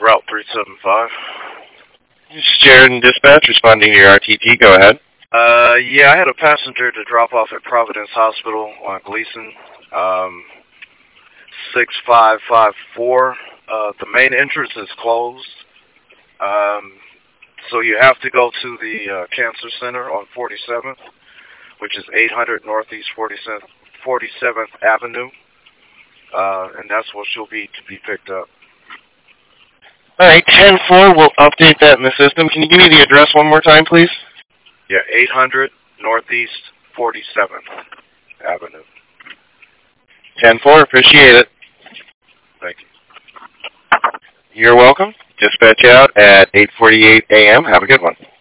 Route 375. This is Jared in dispatch responding to your RTT. Go ahead. Yeah, I had a passenger to drop off at Providence Hospital on Gleason, 6554. The main entrance is closed, so you have to go to the Cancer Center on 47th, which is 800 Northeast 47th Avenue, and that's where she'll be to be picked up. All right, 10-4, we'll update that in the system. Can you give me the address one more time, please? Yeah, 800 Northeast 47th Avenue. 10-4, appreciate it. Thank you. You're welcome. Dispatch out at 8:48 a.m. Have a good one.